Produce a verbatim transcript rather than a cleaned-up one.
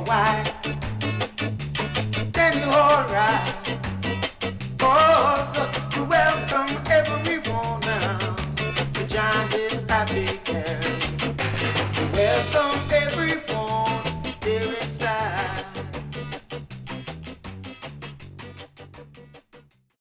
while, then you're alright. Oh, so you welcome everyone now. The giant is happy. Welcome